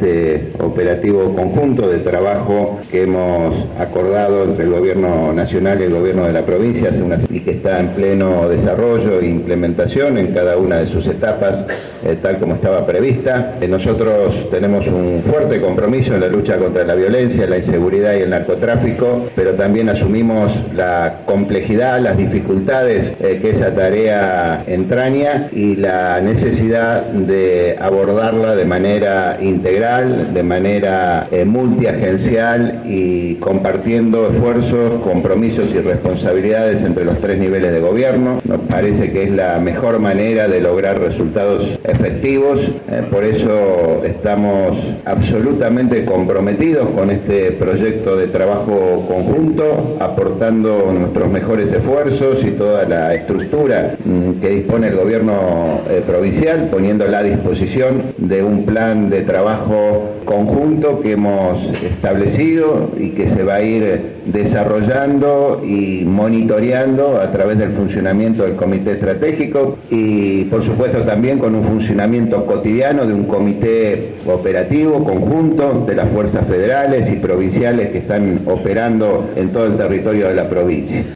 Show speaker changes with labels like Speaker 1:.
Speaker 1: este operativo conjunto de trabajo que hemos acordado entre el Gobierno Nacional y el Gobierno de la provincia y que está en pleno desarrollo e implementación en cada una de sus etapas, tal como estaba prevista. Nosotros tenemos un fuerte compromiso en la lucha contra la violencia, la inseguridad y el narcotráfico, pero también asumimos la complejidad, las dificultades que esa tarea entraña y la necesidad de abordarla de manera integral, de manera multiagencial y compartiendo esfuerzos, compromisos y responsabilidades entre los tres niveles de gobierno. Nos parece que es la mejor manera de lograr resultados efectivos, por eso estamos absolutamente comprometidos con este proyecto de trabajo conjunto, aportando nuestros mejores esfuerzos y toda la estructura que dispone el gobierno provincial, poniéndola a disposición de un plan de trabajo conjunto que hemos establecido y que se va a ir desarrollando y monitoreando a través del funcionamiento del comité estratégico y por supuesto también con un funcionamiento cotidiano de un comité operativo conjunto de las fuerzas federales y provinciales que están operando en todo el territorio de la provincia.